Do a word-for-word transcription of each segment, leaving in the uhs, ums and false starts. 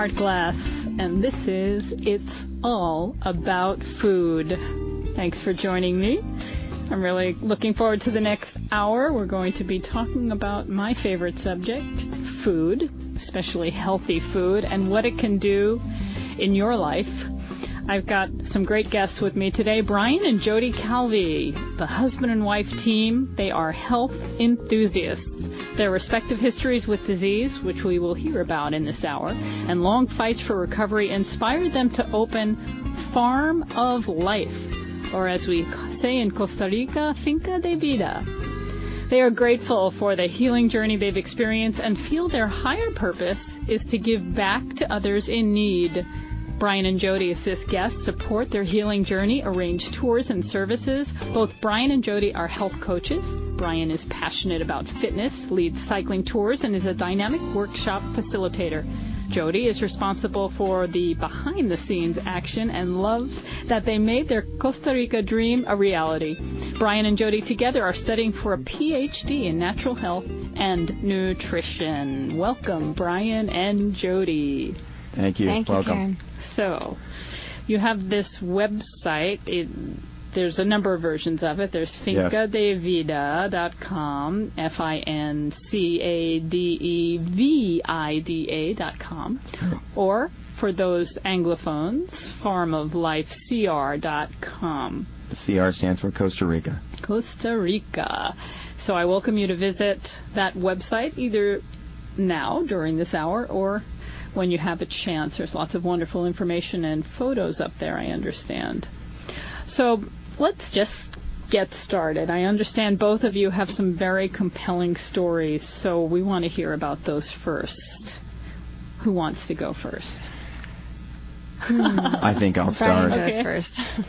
Art Glass, and this is It's All About Food. Thanks for joining me. I'm really looking forward to the next hour. We're going to be talking about my favorite subject, food, especially healthy food, and what it can do in your life. I've got some great guests with me today, Brian and Jody Calvi, the husband and wife team. They are health enthusiasts. Their respective histories with disease, which we will hear about in this hour, and long fights for recovery inspired them to open Farm of Life, or as we say in Costa Rica, Finca de Vida. They are grateful for the healing journey they've experienced and feel their higher purpose is to give back to others in need. Brian and Jody assist guests, support their healing journey, arrange tours and services. Both Brian and Jody are health coaches. Brian is passionate about fitness, leads cycling tours, and is a dynamic workshop facilitator. Jody is responsible for the behind-the-scenes action and loves that they made their Costa Rica dream a reality. Brian and Jody together are studying for a P H D in natural health and nutrition. Welcome, Brian and Jody. Thank you. Thank you, Welcome. Karen. So, you have this website. It, there's a number of versions of it. There's finca de vida dot com, F I N C A D E V I D A dot com. Or, for those Anglophones, farm of life C R dot com. The C R stands for Costa Rica. Costa Rica. So I welcome you to visit that website either now, during this hour, or when you have a chance. There's lots of wonderful information and photos up there, I understand. So let's just get started. I understand both of you have some very compelling stories, so we want to hear about those first. Who wants to go first? I think I'll start. Brian Okay. goes first.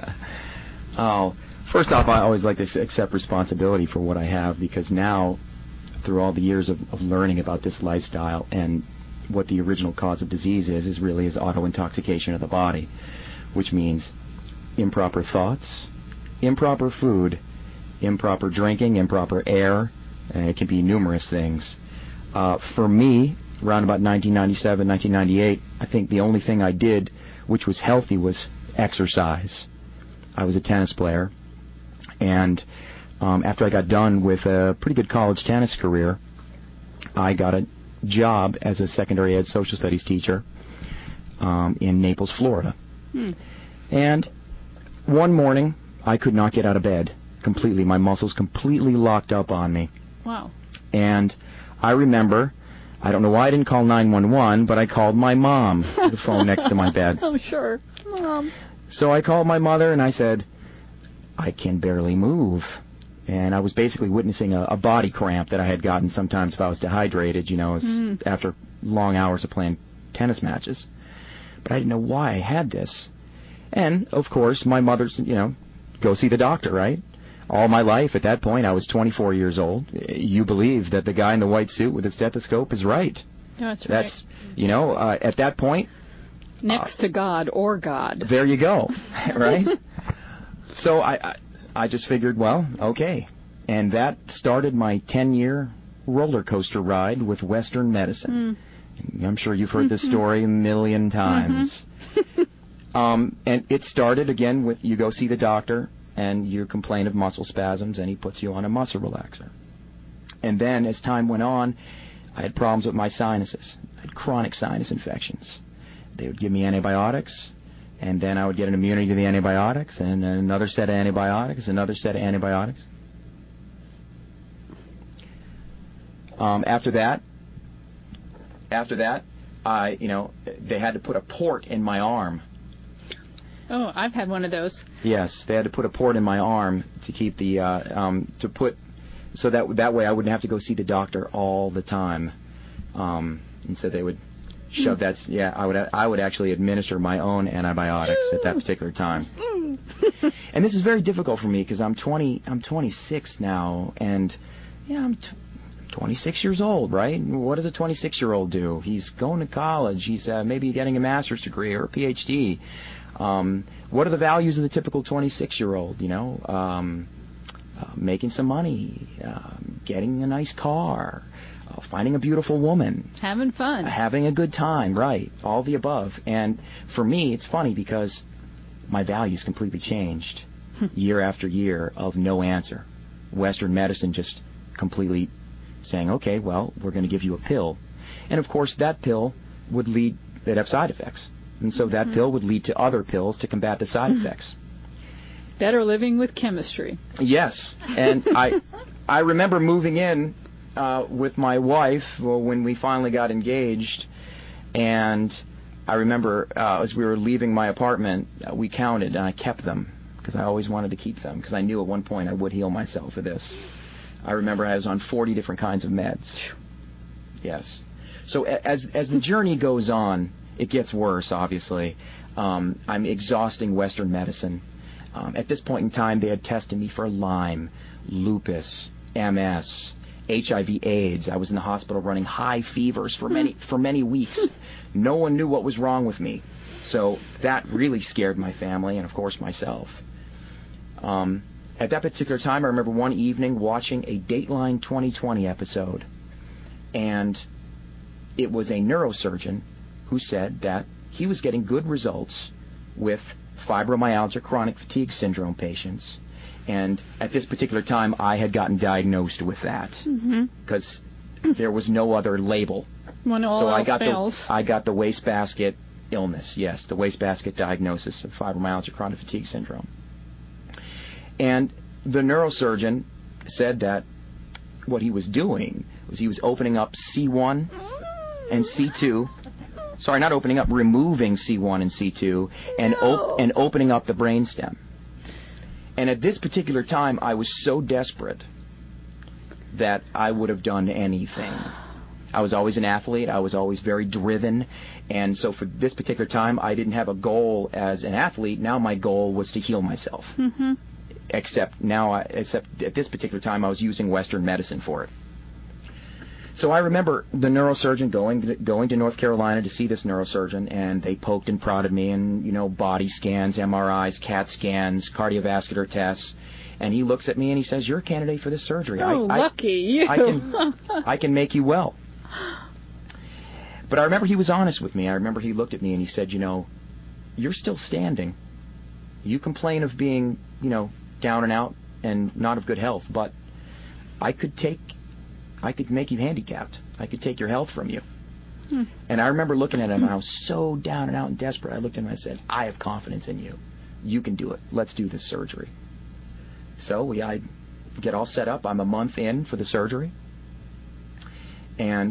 Oh, first off, I always like to accept responsibility for what I have, because now, through all the years of, of learning about this lifestyle and what the original cause of disease is, is really is auto-intoxication of the body, which means improper thoughts, improper food, improper drinking, improper air, and it can be numerous things. Uh, for me, around about nineteen ninety-seven, nineteen ninety-eight, I think the only thing I did which was healthy was exercise. I was a tennis player, and um, after I got done with a pretty good college tennis career, I got a job as a secondary ed social studies teacher um, in Naples, Florida. Hmm. And one morning, I could not get out of bed completely. My muscles completely locked up on me. Wow. And I remember, I don't know why I didn't call nine one one, but I called my mom to the phone next to my bed. Oh, sure. Mom. So I called my mother and I said, I can barely move. And I was basically witnessing a, a body cramp that I had gotten sometimes if I was dehydrated, you know, as, Mm. after long hours of playing tennis matches. But I didn't know why I had this. And, of course, my mother's, you know, go see the doctor, right? All my life, at that point, I was twenty-four years old. You believe that the guy in the white suit with the stethoscope is right. That's right. That's, you know, uh, at that point, Next to God or God. there you go, right? So I, I I just figured, well, okay. And that started my ten-year roller coaster ride with Western medicine. Mm. I'm sure you've heard this story a million times. um, and it started, again, with you go see the doctor, and you complain of muscle spasms, and he puts you on a muscle relaxer. And then, as time went on, I had problems with my sinuses. I had chronic sinus infections. They would give me antibiotics, and then I would get an immunity to the antibiotics, and another set of antibiotics, another set of antibiotics. Um, after that, after that, I, you know, they had to put a port in my arm. Oh, I've had one of those. Yes, they had to put a port in my arm to keep the, uh, um, to put, so that that way I wouldn't have to go see the doctor all the time. Um, and so they would shove that. Yeah, I would I would actually administer my own antibiotics at that particular time. And this is very difficult for me because I'm twenty. I'm twenty-six now, and yeah, I'm t- twenty-six years old, right? What does a twenty-six-year-old do? He's going to college. He's uh, maybe getting a master's degree or a P H D. Um, what are the values of the typical twenty-six-year-old? You know, um, uh, making some money, uh, getting a nice car. uh, finding a beautiful woman, having fun, having a good time, right? All the above. And for me, it's funny because my values completely changed year after year of no answer. Western medicine just completely saying, okay, well, we're going to give you a pill. And, of course, that pill would lead, they'd have side effects. And so that mm-hmm. pill would lead to other pills to combat the side effects. Better living with chemistry. Yes. And I I remember moving in uh, with my wife well, when we finally got engaged, and I remember uh, as we were leaving my apartment, uh, we counted, and I kept them because I always wanted to keep them because I knew at one point I would heal myself for this. I remember I was on forty different kinds of meds. Yes. So as as the journey goes on, it gets worse, obviously. Um, I'm exhausting Western medicine. Um, at this point in time, they had tested me for Lyme, lupus, M S, H I V AIDS. I was in the hospital running high fevers for many for many weeks. No one knew what was wrong with me. So that really scared my family and, of course, myself. Um, at that particular time, I remember one evening watching a Dateline twenty twenty episode, and it was a neurosurgeon who said that he was getting good results with fibromyalgia, chronic fatigue syndrome patients. And at this particular time, I had gotten diagnosed with that because mm-hmm. there was no other label. When all so else I got fails. the I got the wastebasket illness. Yes, the wastebasket diagnosis of fibromyalgia, chronic fatigue syndrome. And the neurosurgeon said that what he was doing was he was opening up C one and C two. Sorry, not opening up, removing C one and C two and no. op- and opening up the brainstem. And at this particular time, I was so desperate that I would have done anything. I was always an athlete. I was always very driven. And so for this particular time, I didn't have a goal as an athlete. Now my goal was to heal myself. Mm-hmm. Except now, I, except at this particular time, I was using Western medicine for it. So I remember the neurosurgeon going to, going to North Carolina to see this neurosurgeon, and they poked and prodded me, and you know, body scans, M R Is, CAT scans, cardiovascular tests, and he looks at me and he says, "You're a candidate for this surgery. Oh, I, lucky you! I can, I can make you well." But I remember he was honest with me. I remember he looked at me and he said, "You know, you're still standing. You complain of being, you know, down and out and not of good health, but I could take." I could make you handicapped. I could take your health from you. Hmm. And I remember looking at him, and I was so down and out and desperate. I looked at him and I said, "I have confidence in you. You can do it. Let's do this surgery." So we, I get all set up. I'm a month in for the surgery. And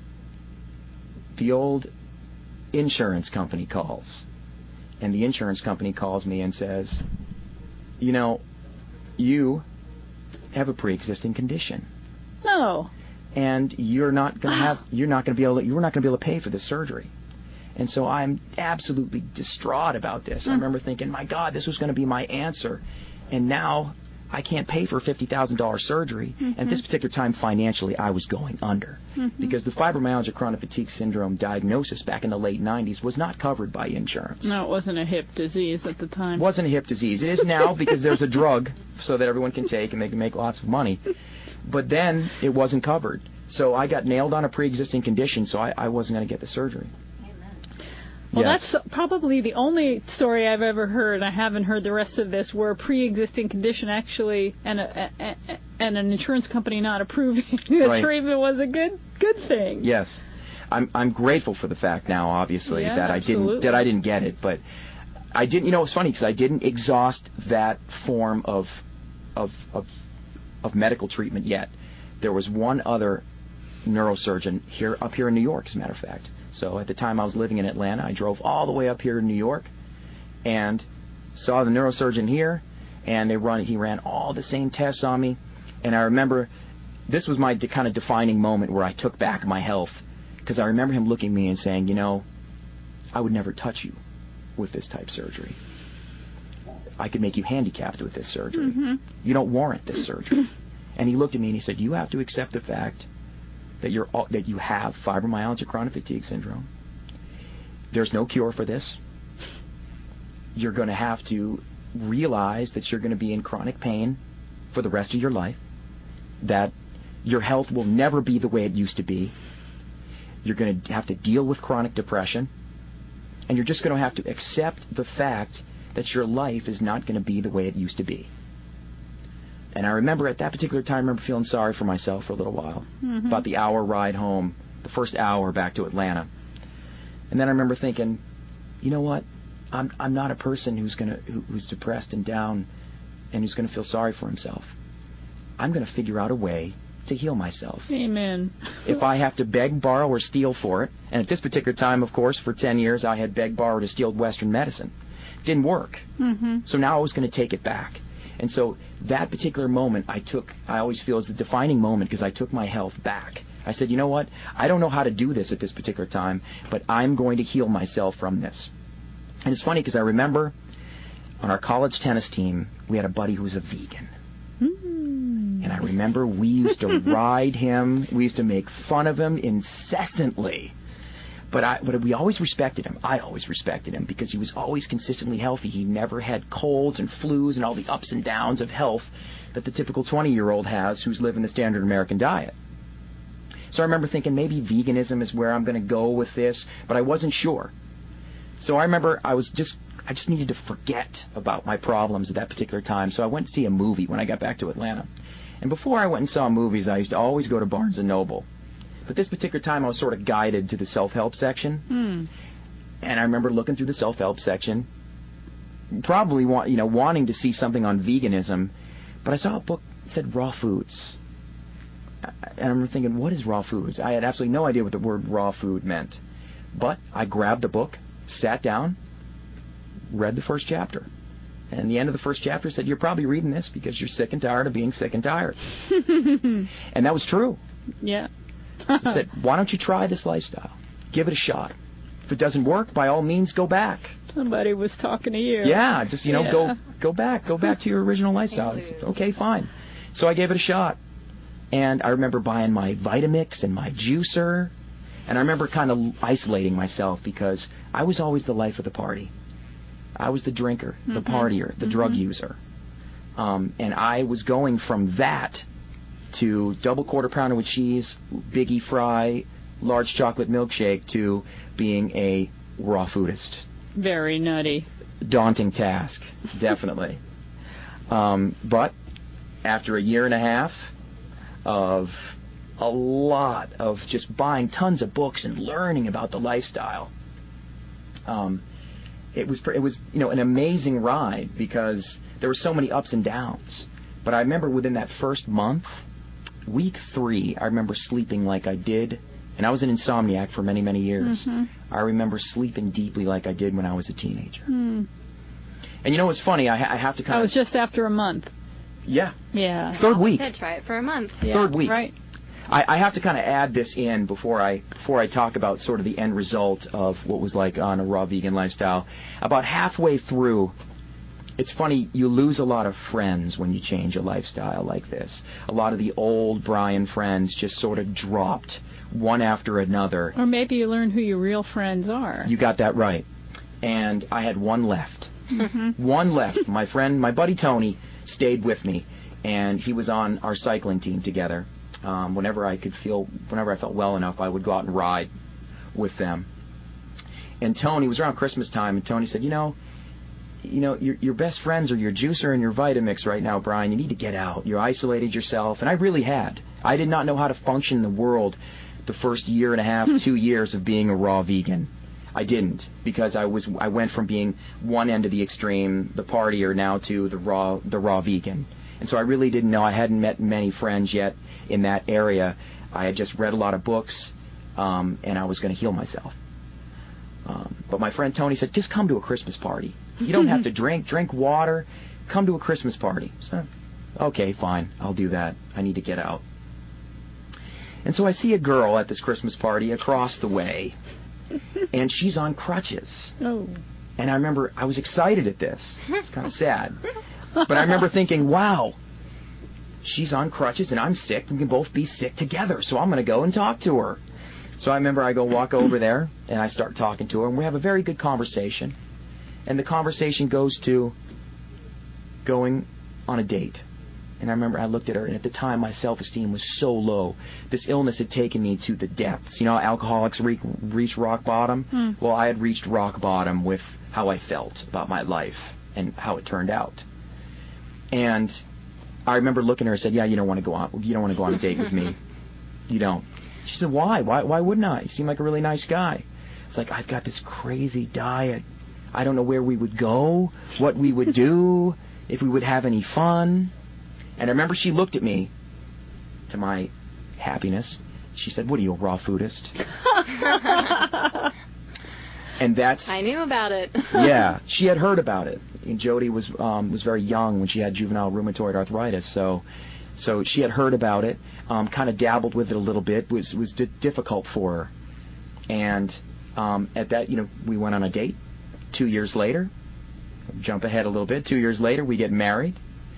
the old insurance company calls. And the insurance company calls me and says, "You know, you have a pre-existing condition. No. And you're not going to have, you're not going to be able to, you're not going to be able to pay for this surgery." And so I'm absolutely distraught about this. Mm. I remember thinking, my God, this was going to be my answer. And now I can't pay for a fifty thousand dollars surgery. Mm-hmm. And at this particular time, financially, I was going under. Mm-hmm. Because the fibromyalgia chronic fatigue syndrome diagnosis back in the late nineties was not covered by insurance. No, it wasn't a hip disease at the time. It wasn't a hip disease. It is now because there's a drug so that everyone can take and they can make lots of money. But then it wasn't covered. So I got nailed on a pre-existing condition, so I, I wasn't going to get the surgery. Well, yes. That's probably the only story I've ever heard. I haven't heard the rest of this where a pre-existing condition actually and a, a, a, and an insurance company not approving the right. treatment was a good good thing. Yes, I'm I'm grateful for the fact now, obviously, yeah, that absolutely. I didn't that I didn't get it, but I didn't. You know, it's funny because I didn't exhaust that form of of of of medical treatment yet. There was one other neurosurgeon here up here in New York, as a matter of fact. So at the time I was living in Atlanta, I drove all the way up here to New York and saw the neurosurgeon here, and they run he ran all the same tests on me. And I remember this was my de- kind of defining moment where I took back my health, because I remember him looking at me and saying, "You know, I would never touch you with this type surgery. I could make you handicapped with this surgery. Mm-hmm. You don't warrant this surgery." And he looked at me and he said, "You have to accept the fact that you're that you have fibromyalgia chronic fatigue syndrome. There's no cure for this. You're going to have to realize that you're going to be in chronic pain for the rest of your life, that Your health will never be the way it used to be. You're going to have to deal with chronic depression. And you're just going to have to accept the fact that your life is not going to be the way it used to be. And I remember at that particular time, I remember feeling sorry for myself for a little while. Mm-hmm. About the hour ride home, the first hour back to Atlanta. And then I remember thinking, you know what? I'm I'm not a person who's gonna who, who's depressed and down and who's going to feel sorry for himself. I'm going to figure out a way to heal myself. Amen. If I have to beg, borrow, or steal for it, and at this particular time, of course, for ten years, I had begged, borrowed, or stealed Western medicine. Didn't work. Mm-hmm. So now I was going to take it back. And so that particular moment, I took, I always feel is the defining moment because I took my health back. I said, you know what? I don't know how to do this at this particular time, but I'm going to heal myself from this. And it's funny because I remember on our college tennis team, we had a buddy who was a vegan. Mm. And I remember we used to ride him. We used to make fun of him incessantly. But I, but we always respected him. I always respected him because he was always consistently healthy. He never had colds and flus and all the ups and downs of health that the typical twenty-year-old has who's living the standard American diet. So I remember thinking maybe veganism is where I'm going to go with this, but I wasn't sure. So I remember I was just I just needed to forget about my problems at that particular time. So I went to see a movie when I got back to Atlanta. And before I went and saw movies, I used to always go to Barnes and Noble. But this particular time, I was sort of guided to the self-help section. Mm. And I remember looking through the self-help section, probably want, you know, wanting to see something on veganism. But I saw a book that said raw foods. And I remember thinking, what is raw foods? I had absolutely no idea what the word raw food meant. But I grabbed the book, sat down, read the first chapter. And the end of the first chapter said, you're probably reading this because you're sick and tired of being sick and tired. And that was true. Yeah. He said, why don't you try this lifestyle? Give it a shot. If it doesn't work, by all means, go back. Somebody was talking to you. Yeah, just, you know, yeah. go go back. Go back to your original lifestyle. I said, okay, fine. So I gave it a shot. And I remember buying my Vitamix and my juicer. And I remember kind of isolating myself because I was always the life of the party. I was the drinker, the mm-hmm. partier, the mm-hmm. drug user. Um, and I was going from that to double quarter pounder with cheese, biggie fry, large chocolate milkshake, to being a raw foodist. Very nutty. Daunting task, definitely. um, but after a year and a half of a lot of just buying tons of books and learning about the lifestyle, um, it was it was you know an amazing ride because there were so many ups and downs. But I remember within that first month, week three, I remember sleeping like I did, and I was an insomniac for many, many years. Mm-hmm. I remember sleeping deeply like I did when I was a teenager. Mm. And you know what's funny? I, ha- I have to kind of... That was just after a month. Yeah. Yeah. Third week. Said try it for a month. Yeah, Third week. Right. I, I have to kind of add this in before I before I talk about sort of the end result of what was like on a raw vegan lifestyle. About halfway through, it's funny, you lose a lot of friends when you change a lifestyle like this. A lot of the old Brian friends just sort of dropped one after another. Or maybe you learn who your real friends are. You got that right. And I had one left. Mm-hmm. One left. My friend, my buddy Tony, stayed with me, and he was on our cycling team together. Um, whenever I could feel, whenever I felt well enough, I would go out and ride with them. And Tony, it was around Christmas time, and Tony said, you know, you know, your your best friends are your juicer and your Vitamix right now, Brian. You need to get out. You're isolated yourself. And I really had. I did not know how to function in the world the first year and a half, two years of being a raw vegan. I didn't, because I was I went from being one end of the extreme, the partier, now to the raw the raw vegan. And so I really didn't know. I hadn't met many friends yet in that area. I had just read a lot of books, um, and I was going to heal myself. Um, but my friend Tony said, just come to a Christmas party. You don't have to drink. Drink water. Come to a Christmas party. So, okay, fine. I'll do that. I need to get out. And so I see a girl at this Christmas party across the way, and she's on crutches. Oh. And I remember I was excited at this. It's kind of sad. But I remember thinking, wow, she's on crutches and I'm sick. We can both be sick together. So I'm going to go and talk to her. So I remember I go walk over there and I start talking to her, and we have a very good conversation. And the conversation goes to going on a date. And I remember I looked at her, and at the time my self-esteem was so low. This illness had taken me to the depths. You know how alcoholics re- reach rock bottom? Mm. Well, I had reached rock bottom with how I felt about my life and how it turned out. And I remember looking at her and said, yeah, you don't want to go on, you don't want to go on a date with me. You don't. She said, why? Why, why wouldn't I? You seem like a really nice guy. It's like, I've got this crazy diet. I don't know where we would go, what we would do, if we would have any fun. And I remember she looked at me, to my happiness. She said, what are you, a raw foodist? And that's... I knew about it. Yeah, she had heard about it. And Jody was um, was very young when she had juvenile rheumatoid arthritis, so so she had heard about it, um, kind of dabbled with it a little bit, was was di- difficult for her. And um, at that, you know, we went on a date. Two years later, jump ahead a little bit, two years later, we get married.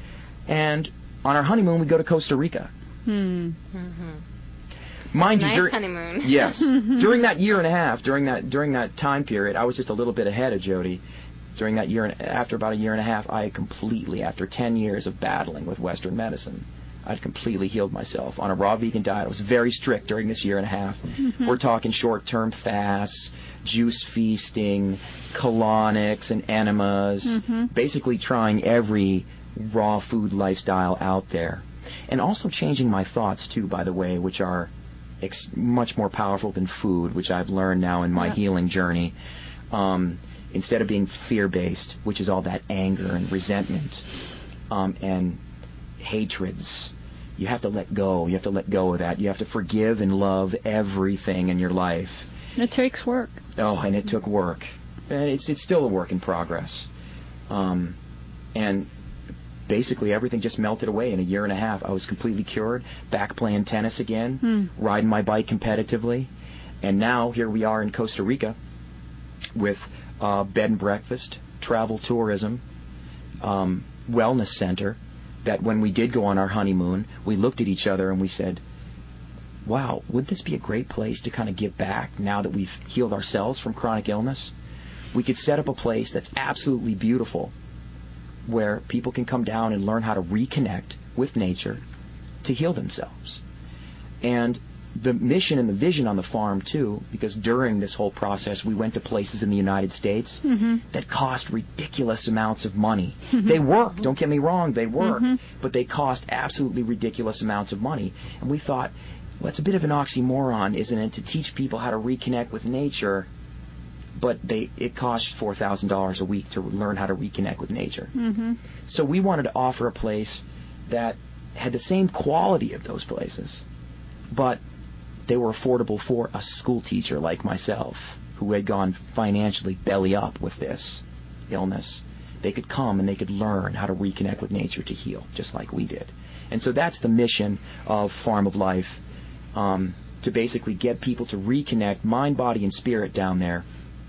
And on our honeymoon, we go to Costa Rica. Hmm. Mm-hmm. Mind nice you, dur- honeymoon. Yes. During that year and a half, during that during that time period, I was just a little bit ahead of Jody. During that year, and after about a year and a half, I had completely, after ten years of battling with Western medicine, I'd completely healed myself on a raw vegan diet. I was very strict during this year and a half. Mm-hmm. We're talking short-term fasts, juice feasting, colonics and enemas, Mm-hmm. basically trying every raw food lifestyle out there. And also changing my thoughts, too, by the way, which are ex- much more powerful than food, which I've learned now in my Yeah. healing journey. Um, instead of being fear-based, which is all that anger and resentment um, and hatreds, you have to let go. You have to let go of that. You have to forgive and love everything in your life. It takes work. Oh, and it took work. And it's it's still a work in progress. Um, and basically everything just melted away in a year and a half. I was completely cured, back playing tennis again, Hmm. riding my bike competitively. And now here we are in Costa Rica with uh, bed and breakfast, travel tourism, um, wellness center, that when we did go on our honeymoon, we looked at each other and we said, wow, would this be a great place to kind of give back now that we've healed ourselves from chronic illness? We could set up a place that's absolutely beautiful where people can come down and learn how to reconnect with nature to heal themselves. And the mission and the vision on the farm, too, because during this whole process, we went to places in the United States Mm-hmm. that cost ridiculous amounts of money. They work, don't get me wrong, they work, Mhm. but they cost absolutely ridiculous amounts of money. And we thought, well, it's a bit of an oxymoron, isn't it, to teach people how to reconnect with nature, but they it costs four thousand dollars a week to learn how to reconnect with nature. Mm-hmm. So we wanted to offer a place that had the same quality of those places, but they were affordable for a school teacher like myself who had gone financially belly up with this illness. They could come and they could learn how to reconnect with nature to heal, just like we did. And so that's the mission of Farm of Life, um, to basically get people to reconnect mind, body, and spirit down there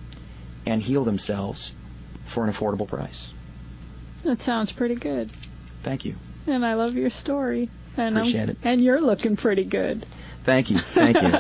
and heal themselves for an affordable price. That sounds pretty good. Thank you. And I love your story. And Appreciate I'm, it. And you're looking pretty good. Thank you. Thank you.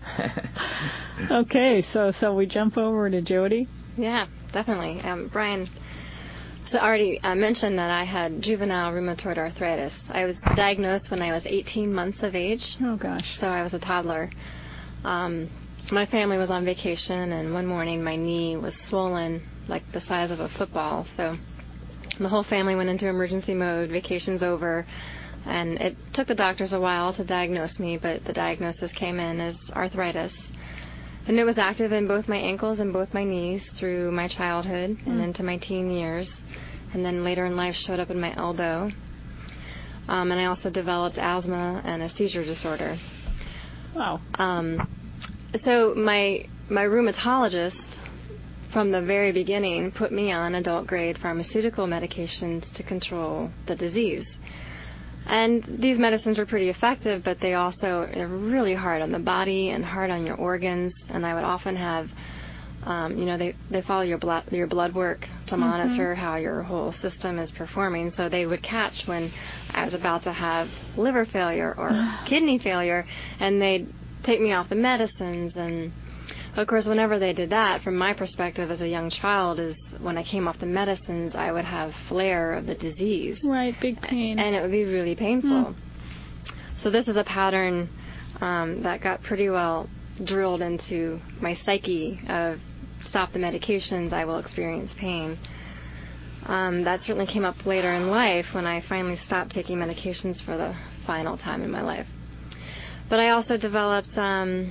Okay, so so we jump over to Jody. Yeah, definitely. Um, Brian so already uh, mentioned that I had juvenile rheumatoid arthritis. I was diagnosed when I was eighteen months of age, Oh, gosh. so I was a toddler. Um, my family was on vacation, and one morning my knee was swollen like the size of a football. So the whole family went into emergency mode. Vacation's over. And it took the doctors a while to diagnose me, but the diagnosis came in as arthritis. And it was active in both my ankles and both my knees through my childhood and into my teen years. And then later in life showed up in my elbow. Um, and I also developed asthma and a seizure disorder. Wow. Um, so my my rheumatologist from the very beginning put me on adult-grade pharmaceutical medications to control the disease. And these medicines are pretty effective, but they also are really hard on the body and hard on your organs. And I would often have, um, you know, they, they follow your blood your blood work to monitor mm-hmm. how your whole system is performing. So they would catch when I was about to have liver failure or kidney failure, and they'd take me off the medicines. And Of course, whenever they did that, from my perspective as a young child, is when I came off the medicines, I would have flare of the disease. Right, big pain. And it would be really painful. Mm. So this is a pattern um, that got pretty well drilled into my psyche of stop the medications, I will experience pain. Um, that certainly came up later in life when I finally stopped taking medications for the final time in my life. But I also developed um,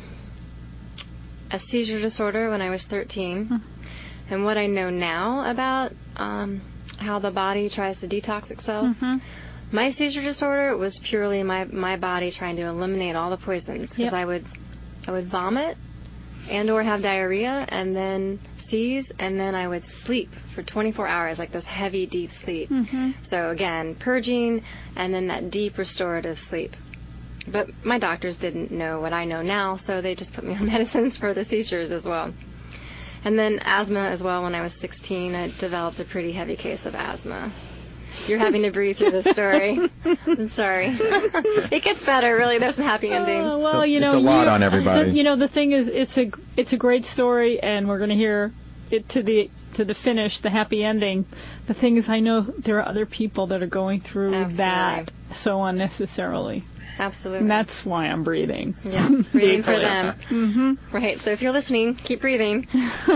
a seizure disorder when I was thirteen. Mm. And what I know now about um, how the body tries to detox itself, mm-hmm. my seizure disorder was purely my, my body trying to eliminate all the poisons. Because yep. I would I would vomit and or have diarrhea and then seize, and then I would sleep for twenty-four hours, like this heavy, deep sleep. Mm-hmm. So again, purging and then that deep restorative sleep. But my doctors didn't know what I know now, so they just put me on medicines for the seizures as well. And then asthma as well. When I was sixteen, I developed a pretty heavy case of asthma. You're having to breathe through the story. I'm sorry. It gets better, really. There's some happy ending. Uh, well, so, you know, it's a lot on everybody. The, you know, the thing is, it's a it's a great story, and we're going to hear it to the to the finish, the happy ending. The thing is, I know there are other people that are going through Absolutely. that so unnecessarily. Absolutely. And that's why I'm breathing. Yeah, breathing for them. Mm-hmm. Right. So if you're listening, keep breathing.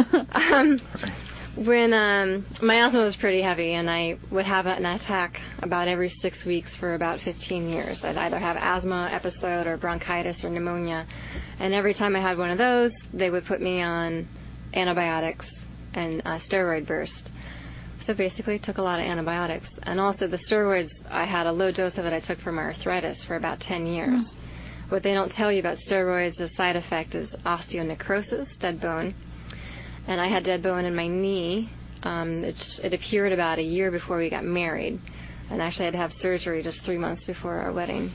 um, when um, my asthma was pretty heavy, and I would have an attack about every six weeks for about fifteen years. I'd either have asthma episode or bronchitis or pneumonia. And every time I had one of those, they would put me on antibiotics and a steroid burst. So basically took a lot of antibiotics. And also the steroids, I had a low dose of it I took for my arthritis for about ten years. Mm. What they don't tell you about steroids, the side effect is osteonecrosis, dead bone. And I had dead bone in my knee. Um, it, it appeared about a year before we got married. And actually I had to have surgery just three months before our wedding.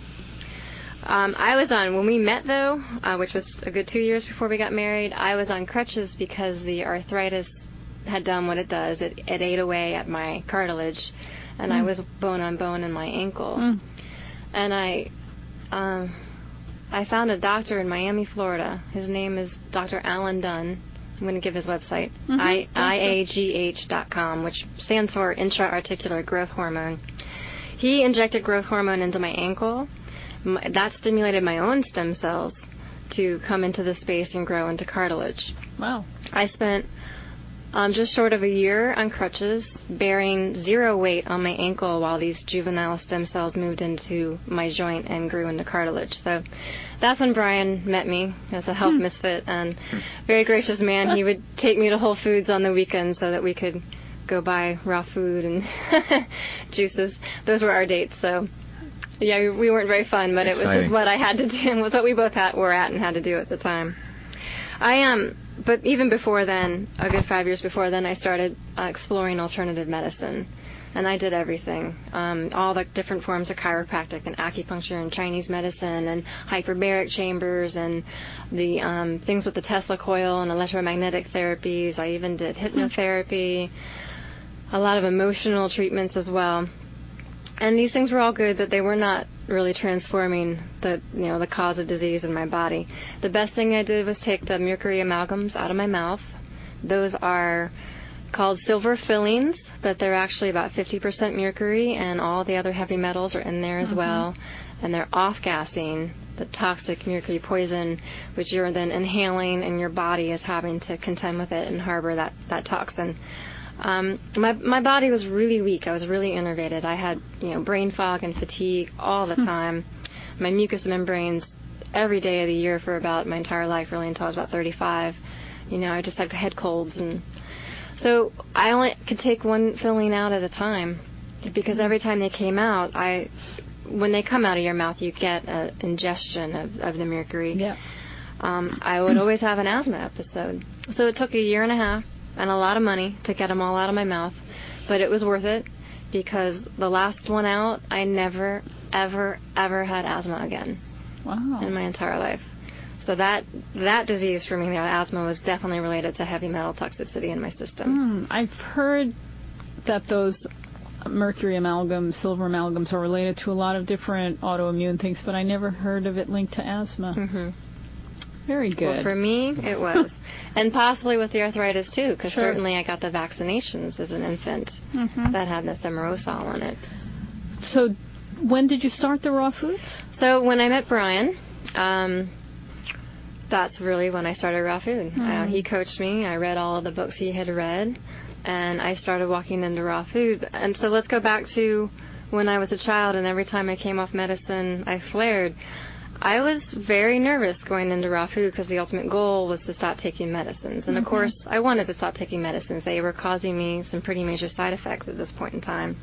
Um, I was on, when we met though, uh, which was a good two years before we got married, I was on crutches because the arthritis had done what it does. It, it ate away at my cartilage, and mm. I was bone on bone in my ankle. Mm. And I um, I found a doctor in Miami, Florida. His name is Doctor Alan Dunn. I'm going to give his website, mm-hmm. I, I A G H dot com, which stands for intra-articular growth hormone. He injected growth hormone into my ankle. That stimulated my own stem cells to come into the space and grow into cartilage. Wow. I spent Um, just short of a year on crutches, bearing zero weight on my ankle while these juvenile stem cells moved into my joint and grew into cartilage. So that's when Brian met me as a health misfit, and very gracious man. He would take me to Whole Foods on the weekends so that we could go buy raw food and juices. Those were our dates. So yeah, we weren't very fun, but Exciting. It was just what I had to do. It was what we both had, were at and had to do at the time. I am. Um, But even before then, a good five years before then, I started uh, exploring alternative medicine. And I did everything. Um, all the different forms of chiropractic and acupuncture and Chinese medicine and hyperbaric chambers and the um, things with the Tesla coil and electromagnetic therapies. I even did hypnotherapy, a lot of emotional treatments as well. And these things were all good, but they were not really transforming the, you know, the cause of disease in my body. The best thing I did was take the mercury amalgams out of my mouth. Those are called silver fillings, but they're actually about fifty percent mercury, and all the other heavy metals are in there as mm-hmm. well. And they're off-gassing the toxic mercury poison, which you're then inhaling, and your body is having to contend with it and harbor that, that toxin. Um, my my body was really weak. I was really innervated. I had, you know, brain fog and fatigue all the time. My mucous membranes every day of the year for about my entire life, really until I was about thirty-five. You know, I just had head colds, and so I only could take one filling out at a time, because every time they came out, I when they come out of your mouth, you get an ingestion of, of the mercury. Yeah. Um, I would always have an asthma episode. So it took a year and a half and a lot of money to get them all out of my mouth, but it was worth it, because the last one out, I never, ever, ever had asthma again. Wow. In my entire life. So that that disease for me, the asthma, was definitely related to heavy metal toxicity in my system. Mm, I've heard that those mercury amalgams, silver amalgams, are related to a lot of different autoimmune things, but I never heard of it linked to asthma. Mm-hmm. Very good. Well, for me, it was. And possibly with the arthritis, too, because Sure. certainly I got the vaccinations as an infant Mm-hmm. that had the thimerosal in it. So when did you start the raw foods? So when I met Brian, um, that's really when I started raw food. Mm. Uh, he coached me. I read all of the books he had read, and I started walking into raw food. And so let's go back to when I was a child, and every time I came off medicine, I flared. I was very nervous going into raw food because the ultimate goal was to stop taking medicines. And, of Mhm. course, I wanted to stop taking medicines. They were causing me some pretty major side effects at this point in time.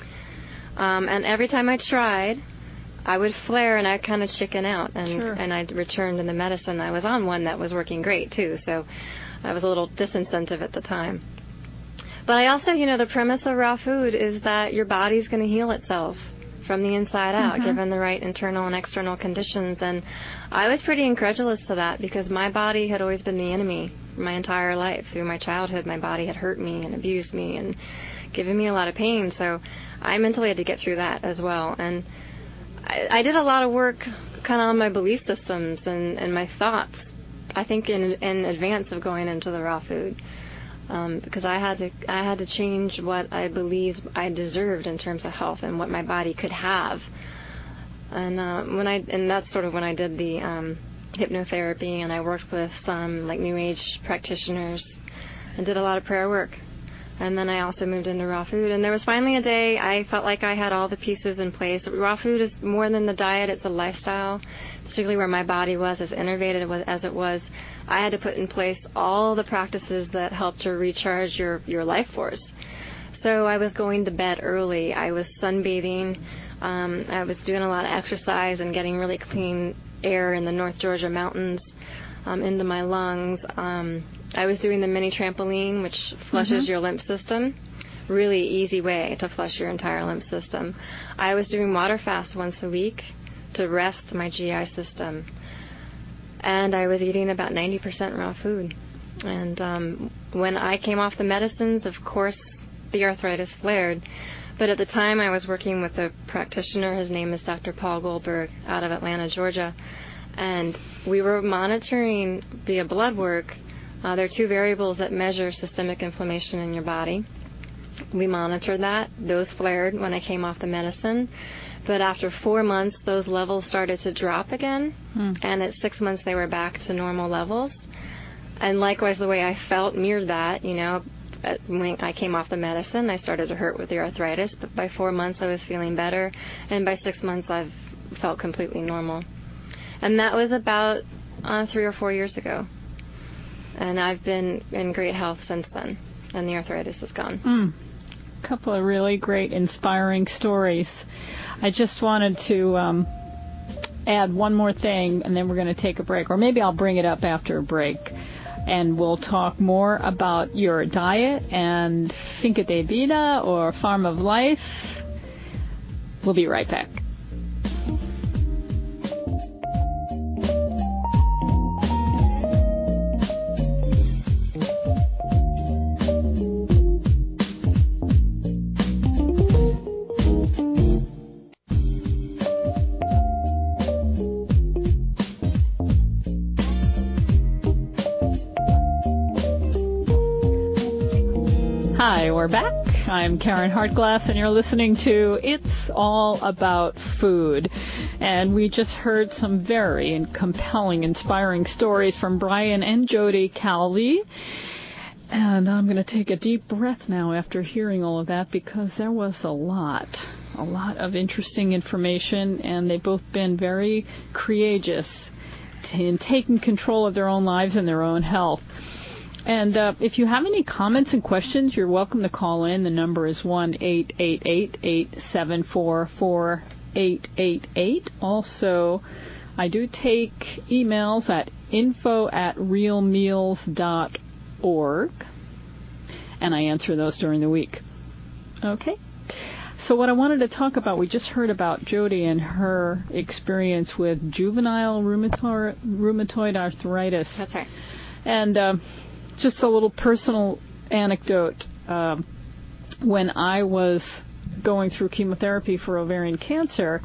Um, and every time I tried, I would flare and I'd kind of chicken out. And, Sure. and I'd return to the medicine. I was on one that was working great, too. So I was a little disincentive at the time. But I also, you know, the premise of raw food is that your body's going to heal itself from the inside out, Mhm. given the right internal and external conditions. And I was pretty incredulous to that because my body had always been the enemy my entire life. Through my childhood, my body had hurt me and abused me and given me a lot of pain. So I mentally had to get through that as well. And I, I did a lot of work kind of on my belief systems and, and my thoughts, I think in, in advance of going into the raw food. Um, because I had to, I had to change what I believed I deserved in terms of health and what my body could have. And uh, when I, and that's sort of when I did the um, hypnotherapy, and I worked with some like New Age practitioners, and did a lot of prayer work. And then I also moved into raw food. And there was finally a day I felt like I had all the pieces in place. Raw food is more than the diet; it's a lifestyle. Particularly where my body was, as innovative as it was, I had to put in place all the practices that help to recharge your, your life force. So I was going to bed early. I was sunbathing. Um, I was doing a lot of exercise and getting really clean air in the North Georgia mountains um, into my lungs. Um, I was doing the mini trampoline, which flushes Mm-hmm. your lymph system. Really easy way to flush your entire lymph system. I was doing water fast once a week to rest my G I system. And I was eating about ninety percent raw food. And um, when I came off the medicines, of course, the arthritis flared. But at the time, I was working with a practitioner. His name is Doctor Paul Goldberg out of Atlanta, Georgia. And we were monitoring via blood work. Uh, there are two variables that measure systemic inflammation in your body. We monitored that. Those flared when I came off the medicine. But after four months, those levels started to drop again. Hmm. And at six months, they were back to normal levels. And likewise, the way I felt mirrored that. You know, at, when I came off the medicine, I started to hurt with the arthritis. But by four months, I was feeling better. And by six months, I've felt completely normal. And that was about uh, three or four years ago. And I've been in great health since then. And the arthritis is gone. Mm. A couple of really great, inspiring stories. I just wanted to um, add one more thing, and then we're going to take a break. Or maybe I'll bring it up after a break. And we'll talk more about your diet and Finca de Vida or Farm of Life. We'll be right back. Hi, we're back. I'm Karen Hartglass, and you're listening to It's All About Food. And we just heard some very compelling, inspiring stories from Brian and Jody Calvi. And I'm going to take a deep breath now after hearing all of that, because there was a lot, a lot of interesting information, and they've both been very courageous in taking control of their own lives and their own health. And uh, if you have any comments and questions, you're welcome to call in. The number is one eight eight eight, eight seven four, four eight eight eight. Also, I do take emails at info at realmeals dot org, and I answer those during the week. Okay? So what I wanted to talk about, we just heard about Jody and her experience with juvenile rheumatoid, rheumatoid arthritis. That's right. And uh, just a little personal anecdote. Um, when I was going through chemotherapy for ovarian cancer,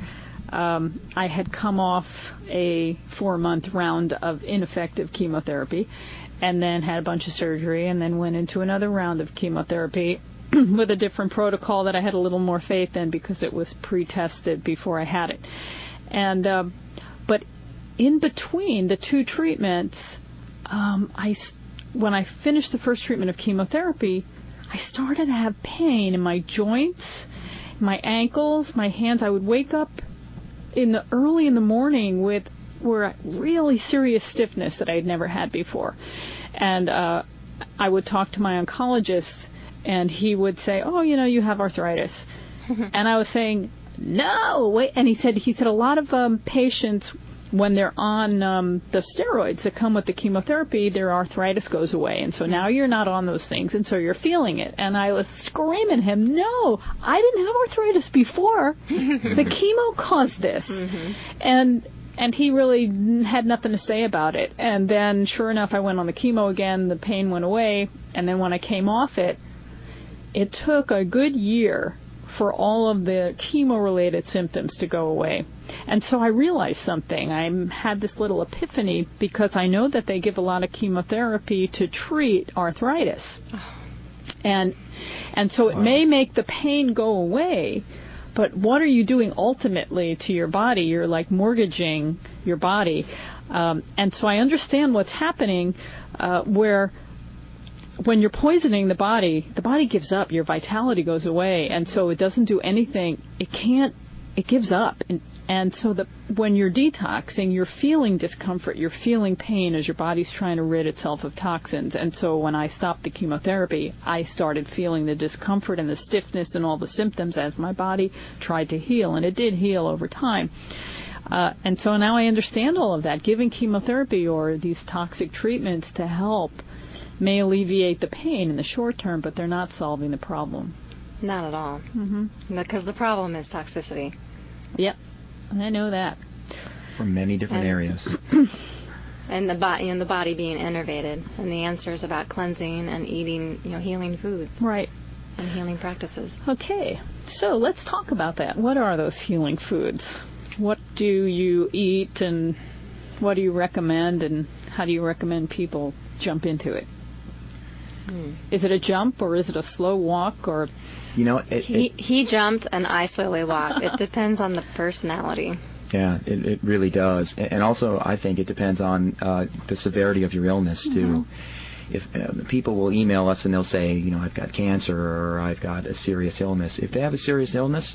um, I had come off a four-month round of ineffective chemotherapy and then had a bunch of surgery and then went into another round of chemotherapy with a different protocol that I had a little more faith in because it was pre-tested before I had it. And um, but in between the two treatments, um, I, when I finished the first treatment of chemotherapy, I started to have pain in my joints, my ankles, my hands. I would wake up in the early in the morning with were really serious stiffness that I had never had before. And uh, I would talk to my oncologist, and he would say, oh, you know, you have arthritis. And I was saying, no, wait. And he said, he said a lot of um, patients, when they're on um, the steroids that come with the chemotherapy, their arthritis goes away. And so now you're not on those things, and so you're feeling it. And I was screaming at him, no, I didn't have arthritis before. The chemo caused this. Mm-hmm. And and he really had nothing to say about it. And then, sure enough, I went on the chemo again. The pain went away. And then when I came off it, it took a good year for all of the chemo-related symptoms to go away. And so I realized something. I had this little epiphany because I know that they give a lot of chemotherapy to treat arthritis. And and so it wow. may make the pain go away, but what are you doing ultimately to your body? You're like mortgaging your body. Um, and so I understand what's happening uh, where when you're poisoning the body, the body gives up. Your vitality goes away, and so it doesn't do anything. It can't. It gives up, and and so the when you're detoxing, you're feeling discomfort. You're feeling pain as your body's trying to rid itself of toxins. And so when I stopped the chemotherapy, I started feeling the discomfort and the stiffness and all the symptoms as my body tried to heal, and it did heal over time. Uh, and so now I understand all of that. Giving chemotherapy or these toxic treatments to help may alleviate the pain in the short term, but they're not solving the problem. Not at all. Mm-hmm. Because the problem is toxicity. Yep, I know that. From many different and, areas. And the body, and the body being innervated, and the answer is about cleansing and eating, you know, healing foods. Right. And healing practices. Okay, so let's talk about that. What are those healing foods? What do you eat, and what do you recommend, and how do you recommend people jump into it? Hmm. Is it a jump, or is it a slow walk, or? You know, it, he it, he jumped and I slowly walked. It depends on the personality. Yeah, it, it really does, and also I think it depends on uh, the severity of your illness too. Mm-hmm. If uh, people will email us and they'll say, you know, I've got cancer or I've got a serious illness. If they have a serious illness,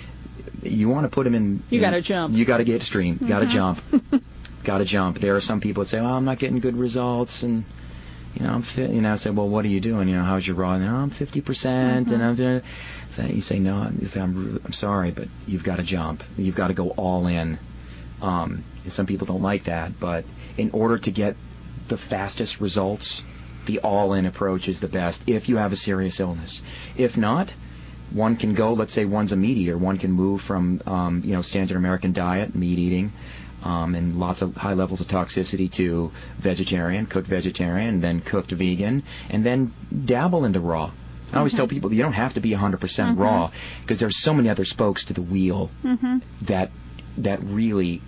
you want to put them in. You got to jump. You got to get extreme. Mm-hmm. Got to jump. Got to jump. There are some people that say, "Well, I'm not getting good results," and you know, I'm fit. You know, I say, "Well, what are you doing? You know, how's your raw?" And oh, I'm fifty percent, mm-hmm. and I'm doing. So you say, "No," you say, "I'm, really, I'm sorry, but you've got to jump. You've got to go all in." Um, some people don't like that, but in order to get the fastest results, the all-in approach is the best. If you have a serious illness, if not, one can go. Let's say one's a meat eater. One can move from um, you know standard American diet, meat eating. Um, and lots of high levels of toxicity to vegetarian, cooked vegetarian, and then cooked vegan, and then dabble into raw. I always mm-hmm. tell people you don't have to be one hundred percent mm-hmm. raw because there's so many other spokes to the wheel mm-hmm. that that really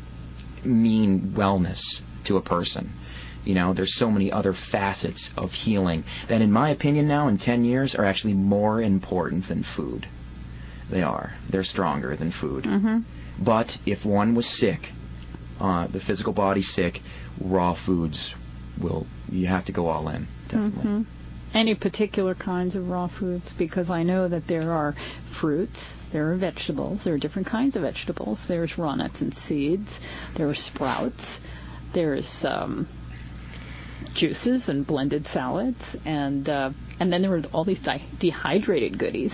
mean wellness to a person. You know, there's so many other facets of healing that, in my opinion, now in ten years are actually more important than food. They are. They're stronger than food. Mm-hmm. But if one was sick, uh, the physical body's sick, raw foods will, you have to go all in, definitely. Mm-hmm. Any particular kinds of raw foods? Because I know that there are fruits, there are vegetables, there are different kinds of vegetables. There's raw nuts and seeds, there are sprouts, there's um, juices and blended salads, and uh, and then there are all these di- dehydrated goodies.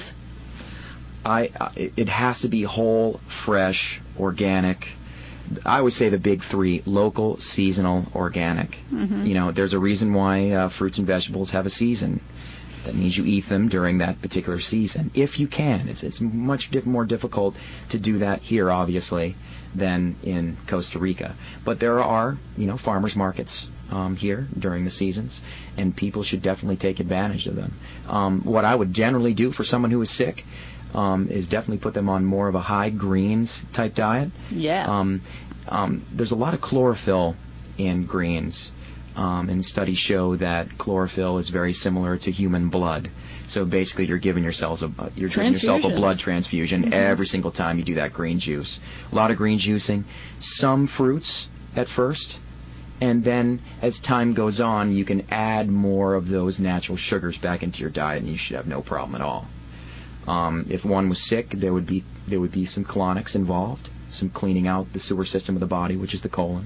I, I it has to be whole, fresh, organic. I would say the big three: local, seasonal, organic. Mm-hmm. You know, there's a reason why uh, fruits and vegetables have a season. That means you eat them during that particular season, if you can. It's it's much diff- more difficult to do that here, obviously, than in Costa Rica. But there are, you know, farmers markets um, here during the seasons, and people should definitely take advantage of them. Um, what I would generally do for someone who is sick um, is definitely put them on more of a high greens type diet. Yeah. Um, um, there's a lot of chlorophyll in greens. Um, and studies show that chlorophyll is very similar to human blood. So basically, you're giving yourselves a you're giving yourself a blood transfusion mm-hmm. every single time you do that green juice. A lot of green juicing, some fruits at first, and then as time goes on, you can add more of those natural sugars back into your diet, and you should have no problem at all. Um, if one was sick, there would be there would be some colonics involved, some cleaning out the sewer system of the body, which is the colon.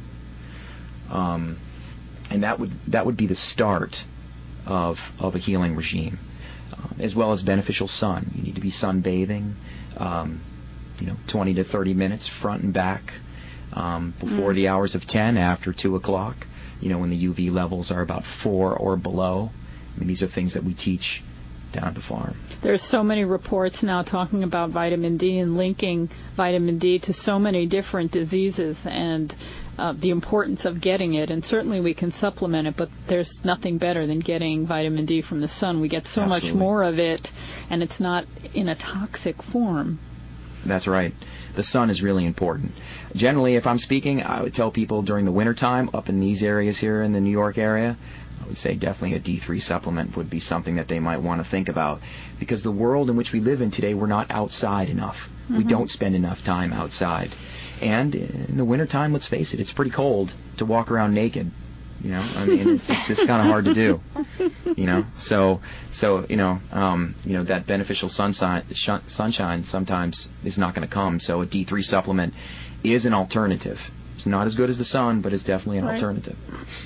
Um, And that would that would be the start of of a healing regime, uh, as well as beneficial sun. You need to be sunbathing, um, you know, twenty to thirty minutes front and back um, before mm. the hours of ten, after two o'clock. You know, when the U V levels are about four or below. I mean, these are things that we teach down at the farm. There's so many reports now talking about vitamin D and linking vitamin D to so many different diseases and uh, the importance of getting it. And certainly we can supplement it, but there's nothing better than getting vitamin D from the sun. We get so Absolutely. much more of it, and it's not in a toxic form. That's right. The sun is really important. Generally, if I'm speaking, I would tell people during the wintertime up in these areas here in the New York area, I would say definitely a D three supplement would be something that they might want to think about, because the world in which we live in today, we're not outside enough. Mm-hmm. We don't spend enough time outside. And in the wintertime, let's face it, it's pretty cold to walk around naked. You know, I mean, it's, it's just kind of hard to do. You know, so so you know, um, you know that beneficial sunshine sh- sunshine sometimes is not going to come. So a D three supplement is an alternative. It's not as good as the sun, but it's definitely an right. alternative.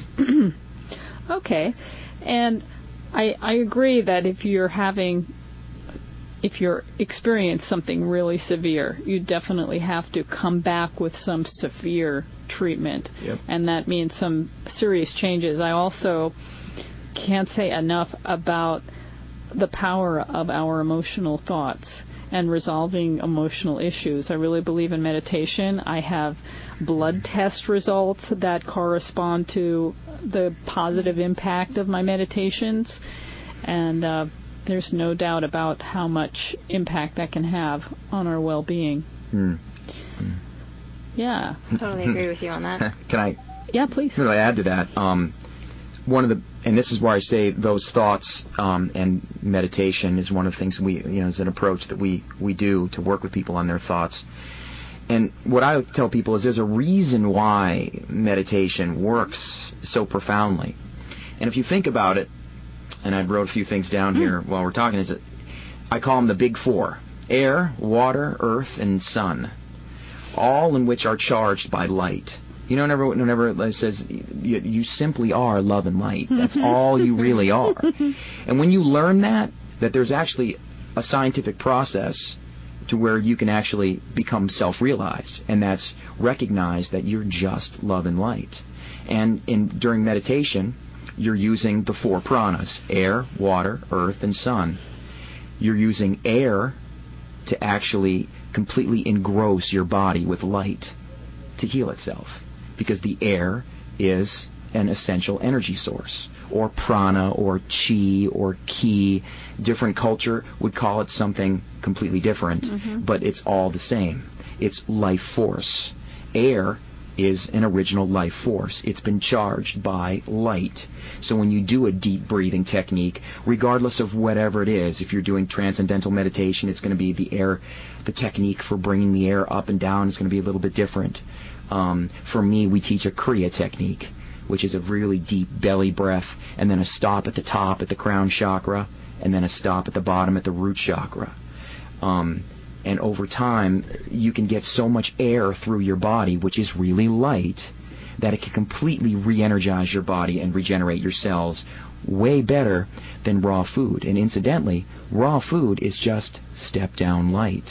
Okay, and I I agree that if you're having if you're experiencing something really severe, you definitely have to come back with some severe treatment. Yep. And that means some serious changes. I also can't say enough about the power of our emotional thoughts and resolving emotional issues. I really believe in meditation. I have blood test results that correspond to the positive impact of my meditations, and uh, there's no doubt about how much impact that can have on our well-being. Mm. Mm. Yeah. Totally agree with you on that. Can I? Yeah, please. Can I add to that? Um, one of the, and this is where I say those thoughts um, and meditation is one of the things we, you know, is an approach that we, we do to work with people on their thoughts. And what I tell people is there's a reason why meditation works so profoundly. And if you think about it, and I wrote a few things down here while we're talking, is that I call them the big four: air, water, earth, and sun, all in which are charged by light. You know, whenever, whenever it says you, you simply are love and light, that's all you really are. And when you learn that, that there's actually a scientific process to where you can actually become self-realized, and that's recognize that you're just love and light. And in during meditation, you're using the four pranas: air, water, earth, and sun. You're using air to actually completely engross your body with light to heal itself, because the air is an essential energy source, or prana, or chi, or ki. Different culture would call it something completely different, mm-hmm. but it's all the same. It's life force. Air is an original life force. It's been charged by light. So when you do a deep breathing technique, regardless of whatever it is, if you're doing transcendental meditation, it's going to be the air, the technique for bringing the air up and down is going to be a little bit different. Um, for me, we teach a Kriya technique, which is a really deep belly breath, and then a stop at the top at the crown chakra, and then a stop at the bottom at the root chakra. Um, and over time, you can get so much air through your body, which is really light, that it can completely re-energize your body and regenerate your cells way better than raw food. And incidentally, raw food is just step-down light.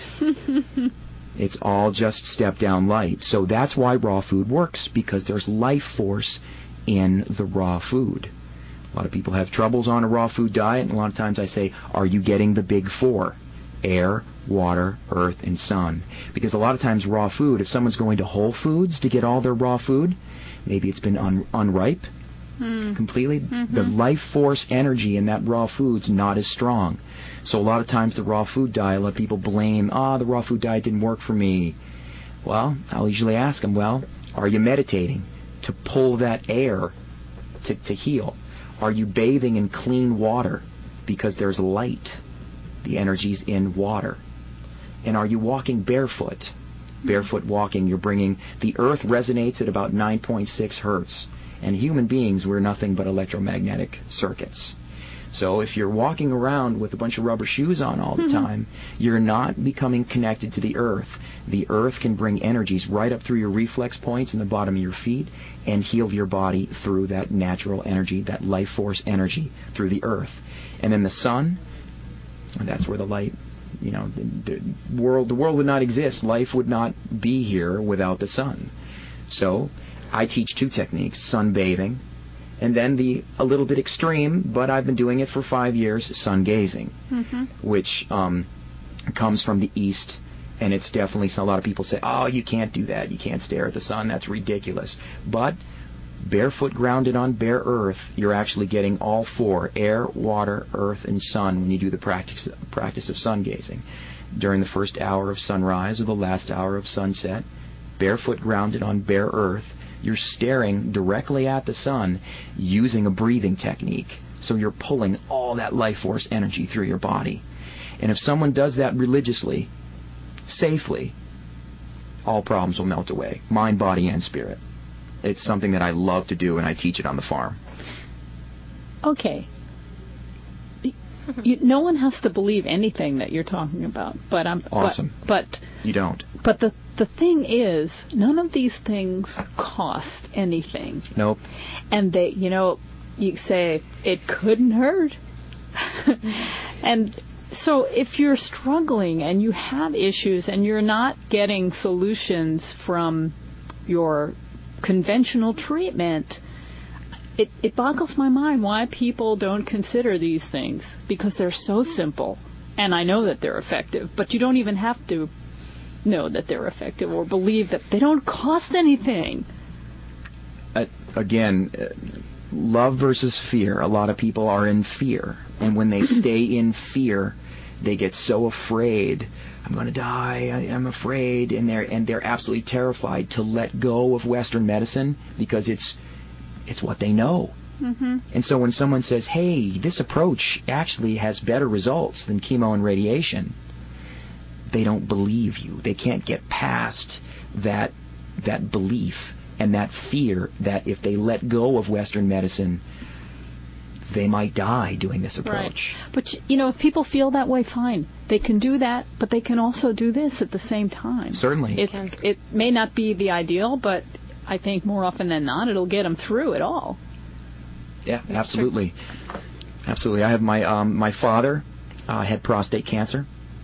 It's all just step-down light. So that's why raw food works, because there's life force in the raw food. A lot of people have troubles on a raw food diet, and a lot of times I say, are you getting the big four? Air, water, earth, and sun. Because a lot of times raw food, if someone's going to Whole Foods to get all their raw food, maybe it's been un- unripe mm. completely. Mm-hmm. The life force energy in that raw food's not as strong. So a lot of times the raw food diet, a lot of people blame, ah, oh, the raw food diet didn't work for me. Well, I'll usually ask them, well, are you meditating to pull that air to, to heal? Are you bathing in clean water because there's light? The energy's in water. And are you walking barefoot? Barefoot walking, you're bringing, the earth resonates at about nine point six hertz. And human beings, we're nothing but electromagnetic circuits. So if you're walking around with a bunch of rubber shoes on all the mm-hmm. time, you're not becoming connected to the earth. The earth can bring energies right up through your reflex points in the bottom of your feet and heal your body through that natural energy, that life force energy through the earth. And then the sun, that's where the light, you know, the, the world, the world would not exist. Life would not be here without the sun. So I teach two techniques, sunbathing, and then the a little bit extreme, but I've been doing it for five years, sun gazing, mm-hmm. which um, comes from the east, and it's definitely, so a lot of people say, oh, you can't do that, you can't stare at the sun, that's ridiculous. But barefoot grounded on bare earth, you're actually getting all four, air, water, earth, and sun, when you do the practice, practice of sun gazing. During the first hour of sunrise or the last hour of sunset, barefoot grounded on bare earth, you're staring directly at the sun using a breathing technique. So you're pulling all that life force energy through your body. And if someone does that religiously, safely, all problems will melt away, mind, body, and spirit. It's something that I love to do, and I teach it on the farm. Okay. You, no one has to believe anything that you're talking about, but I'm awesome. But, but you don't. But the the thing is, none of these things cost anything. Nope. And they, you know, you say it couldn't hurt, and so if you're struggling and you have issues and you're not getting solutions from your conventional treatment, It, it boggles my mind why people don't consider these things, because they're so simple. And I know that they're effective, but you don't even have to know that they're effective or believe that they don't cost anything. Uh, again, uh, love versus fear. A lot of people are in fear. And when they stay in fear, they get so afraid. I'm going to die. I, I'm afraid. And they're, and they're absolutely terrified to let go of Western medicine because it's It's what they know. Mm-hmm. And so when someone says, hey, this approach actually has better results than chemo and radiation, they don't believe you. They can't get past that that belief and that fear that if they let go of Western medicine, they might die doing this approach. Right. But, you know, if people feel that way, fine. They can do that, but they can also do this at the same time. Certainly. It, it may not be the ideal, but I think more often than not, it'll get them through it all. Yeah, absolutely, absolutely. I have my um, my father uh, had prostate cancer,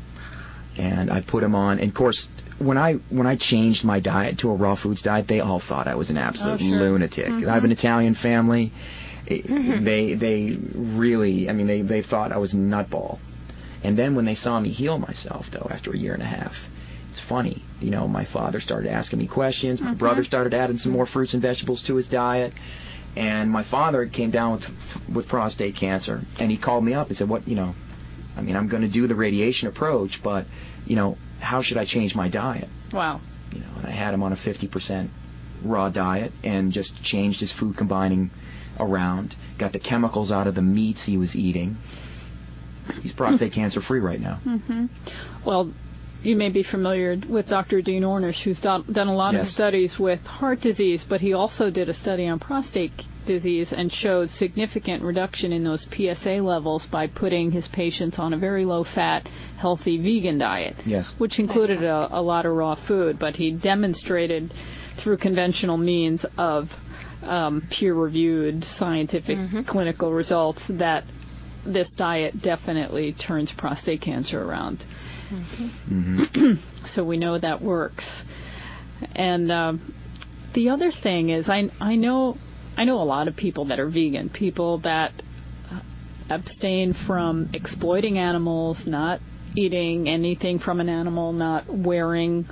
and I put him on. And of course, when I when I changed my diet to a raw foods diet, they all thought I was an absolute oh, sure. lunatic. Mm-hmm. I have an Italian family. Mm-hmm. They they really, I mean, they they thought I was a nutball. And then when they saw me heal myself, though, after a year and a half. It's funny, you know, my father started asking me questions, my mm-hmm. brother started adding some more fruits and vegetables to his diet, and my father came down with with prostate cancer, and he called me up and said, what, you know, I mean, I'm going to do the radiation approach, but, you know, how should I change my diet? Wow. You know, and I had him on a fifty percent raw diet and just changed his food combining around, got the chemicals out of the meats he was eating. He's prostate cancer free right now. Mm-hmm. Well, you may be familiar with Doctor Dean Ornish, who's done, done a lot yes. of studies with heart disease, but he also did a study on prostate disease and showed significant reduction in those P S A levels by putting his patients on a very low-fat, healthy vegan diet, yes. which included a, a lot of raw food. But he demonstrated through conventional means of um, peer-reviewed scientific mm-hmm. clinical results that this diet definitely turns prostate cancer around. Mm-hmm. Mm-hmm. So we know that works. And um, the other thing is, I I know I know a lot of people that are vegan, people that abstain from exploiting animals, not eating anything from an animal, not wearing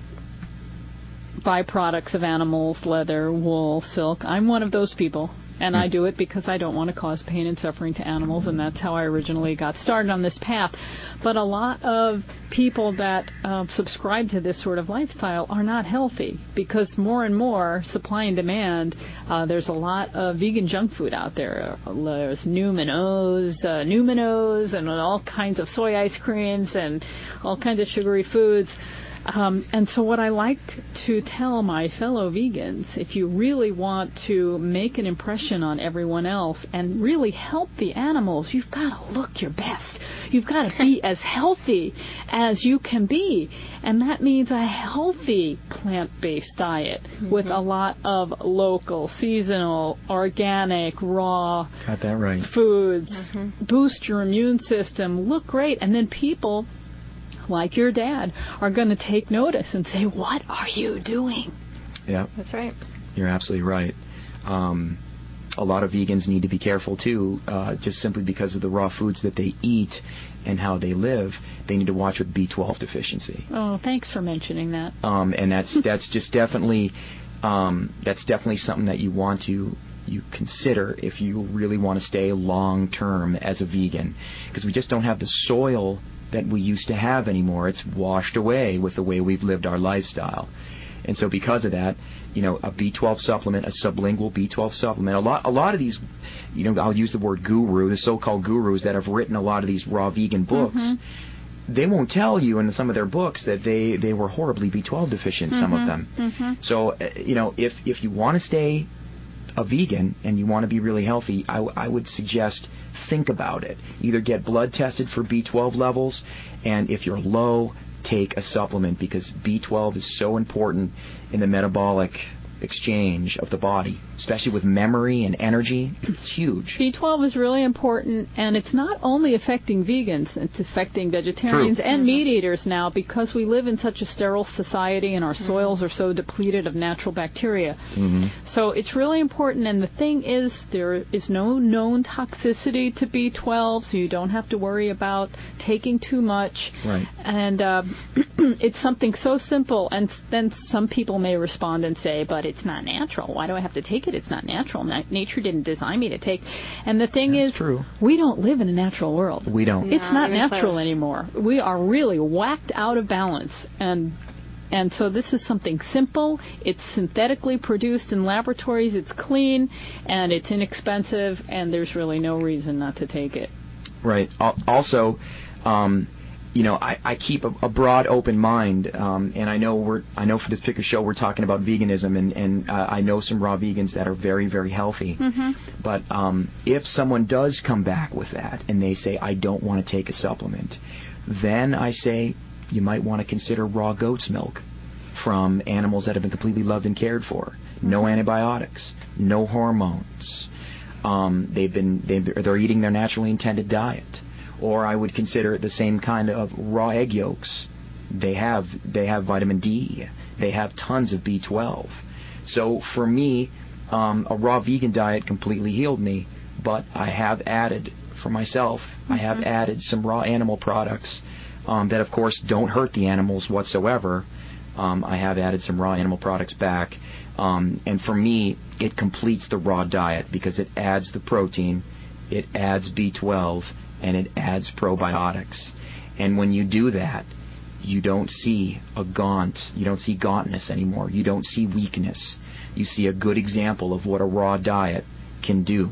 byproducts of animals, leather, wool, silk. I'm one of those people, and I do it because I don't want to cause pain and suffering to animals, and that's how I originally got started on this path. But a lot of people that uh, subscribe to this sort of lifestyle are not healthy, because more and more supply and demand, uh, there's a lot of vegan junk food out there. There's Numinos, uh, Numinos, and all kinds of soy ice creams and all kinds of sugary foods. Um, and so what I like to tell my fellow vegans, if you really want to make an impression on everyone else and really help the animals, you've got to look your best. You've got to be as healthy as you can be. And that means a healthy plant-based diet mm-hmm. with a lot of local, seasonal, organic, raw got that right. foods. Mm-hmm. Boost your immune system. Look great. And then people like your dad are going to take notice and say, what are you doing? Yeah. That's right. You're absolutely right. Um, a lot of vegans need to be careful, too, uh, just simply because of the raw foods that they eat and how they live. They need to watch with B twelve deficiency. Oh, thanks for mentioning that. Um, and that's that's just definitely um, that's definitely something that you want to you consider if you really want to stay long-term as a vegan, because we just don't have the soil that we used to have anymore. It's washed away with the way we've lived our lifestyle. And so because of that, you know, a B twelve supplement, a sublingual B twelve supplement, a lot a lot of these, you know, I'll use the word guru, the so-called gurus that have written a lot of these raw vegan books, mm-hmm. they won't tell you in some of their books that they, they were horribly B twelve deficient, mm-hmm. some of them. Mm-hmm. So, uh, you know, if, if you want to stay a vegan and you want to be really healthy, I, I would suggest think about it. Either get blood tested for B twelve levels, and if you're low, take a supplement, because B twelve is so important in the metabolic exchange of the body, especially with memory and energy. It's huge. B twelve is really important, and it's not only affecting vegans, it's affecting vegetarians True. and mm-hmm. meat eaters now, because we live in such a sterile society and our mm-hmm. soils are so depleted of natural bacteria. Mm-hmm. So it's really important, and the thing is, there is no known toxicity to B twelve, so you don't have to worry about taking too much. Right. And uh, it's something so simple, and then some people may respond and say, but it's not natural. Why do I have to take it? It's not natural. Na- nature didn't design me to take. And the thing That's is, true. we don't live in a natural world. We don't. It's No, not even natural close. anymore. We are really whacked out of balance. And and so this is something simple. It's synthetically produced in laboratories. It's clean, and it's inexpensive, and there's really no reason not to take it. Right. Al- Also, um, you know, I, I keep a, a broad, open mind, um, and I know we're, I know for this particular show we're talking about veganism, and, and uh, I know some raw vegans that are very, very healthy. Mm-hmm. But um, if someone does come back with that and they say, I don't want to take a supplement, then I say you might want to consider raw goat's milk from animals that have been completely loved and cared for. No antibiotics, no hormones. Um, they've been they've, they're eating their naturally intended diet. Or I would consider it the same kind of raw egg yolks. They have they have vitamin D. They have tons of B twelve. So for me, um, a raw vegan diet completely healed me. But I have added, for myself, mm-hmm. I have added some raw animal products um, that, of course, don't hurt the animals whatsoever. Um, I have added some raw animal products back. Um, and for me, it completes the raw diet because it adds the protein, it adds B twelve, and it adds probiotics. And when you do that, you don't see a gaunt, you don't see gauntness anymore. You don't see weakness. You see a good example of what a raw diet can do.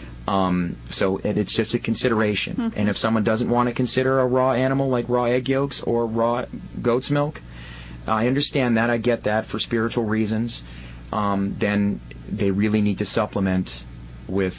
Um, so it, it's just a consideration. Mm-hmm. And if someone doesn't want to consider a raw animal like raw egg yolks or raw goat's milk, I understand that. I get that for spiritual reasons. Um, then they really need to supplement with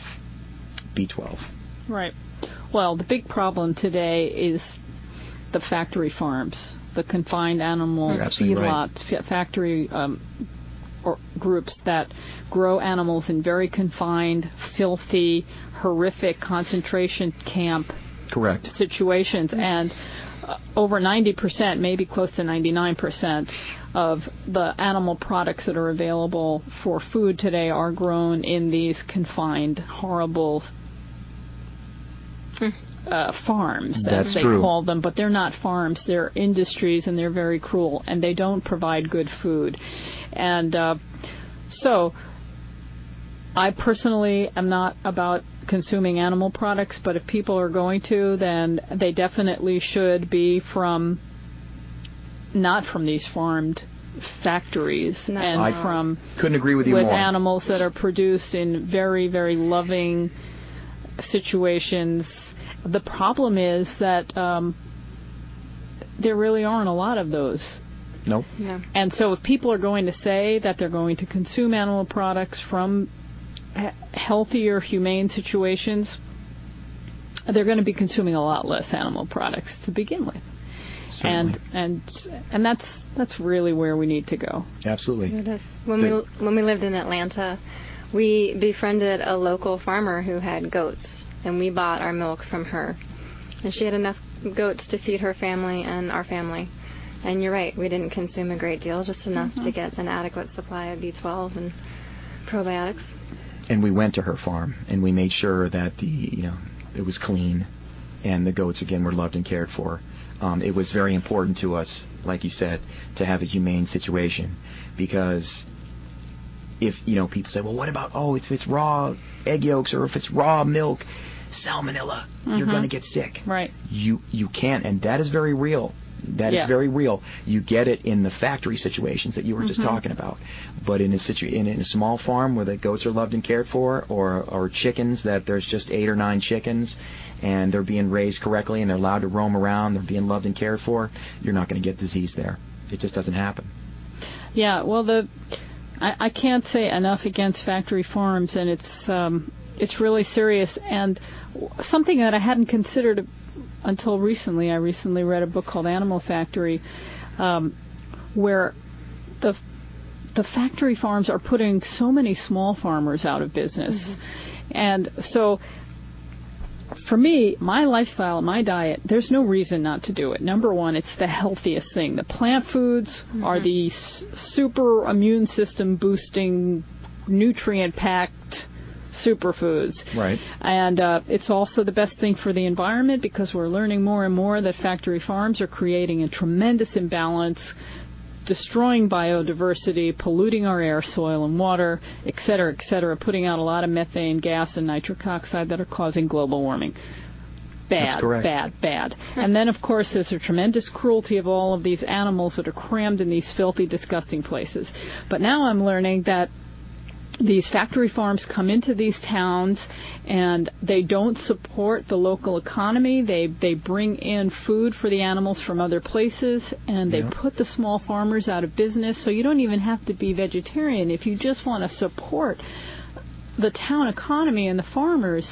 B twelve. Right. Well, the big problem today is the factory farms, the confined animal feedlot right. f- factory um, or groups that grow animals in very confined, filthy, horrific concentration camp Correct. situations. And uh, over ninety percent, maybe close to ninety-nine percent of the animal products that are available for food today are grown in these confined, horrible uh, farms, That's as they true. call them. But they're not farms. They're industries, and they're very cruel, and they don't provide good food. And uh, so I personally am not about consuming animal products, but if people are going to, then they definitely should be from not from these farmed factories No. and I from couldn't agree with you with more. animals that are produced in very, very loving situations. The problem is that um, there really aren't a lot of those. Nope. No. And so if people are going to say that they're going to consume animal products from he- healthier, humane situations, they're going to be consuming a lot less animal products to begin with. Certainly. And and and that's that's really where we need to go. Absolutely. It is. When The- we when we lived in Atlanta, we befriended a local farmer who had goats, and we bought our milk from her. And she had enough goats to feed her family and our family. And you're right, we didn't consume a great deal, just enough Mm-hmm. to get an adequate supply of B twelve and probiotics. And we went to her farm, and we made sure that the you know it was clean, and the goats again were loved and cared for. Um, it was very important to us, like you said, to have a humane situation, because if you know people say, well, what about oh, if it's raw egg yolks or if it's raw milk, salmonella, you're Mhm. going to get sick. Right. You you can't, and that is very real. That Yeah. is very real. You get it in the factory situations that you were just Mhm. talking about, but in a situ- in, in a small farm where the goats are loved and cared for, or or chickens that there's just eight or nine chickens, and they're being raised correctly and they're allowed to roam around, they're being loved and cared for, you're not going to get disease there. It just doesn't happen. Yeah, well, the I, I can't say enough against factory farms, and it's um, it's really serious. And w- something that I hadn't considered until recently, I recently read a book called Animal Factory, um, where the the factory farms are putting so many small farmers out of business, and so. For me, my lifestyle, my diet, there's no reason not to do it. Number one, it's the healthiest thing. The plant foods are the s- super immune system boosting, nutrient packed superfoods. Right. And uh, it's also the best thing for the environment, because we're learning more and more that factory farms are creating a tremendous imbalance, destroying biodiversity, polluting our air, soil, and water, et cetera, et cetera, putting out a lot of methane gas and nitric oxide that are causing global warming. Bad, That's correct. bad, bad. And then, of course, there's a tremendous cruelty of all of these animals that are crammed in these filthy, disgusting places. But now I'm learning that these factory farms come into these towns and they don't support the local economy. They they bring in food for the animals from other places, and they Yeah. put the small farmers out of business. So you don't even have to be vegetarian. If you just want to support the town economy and the farmers,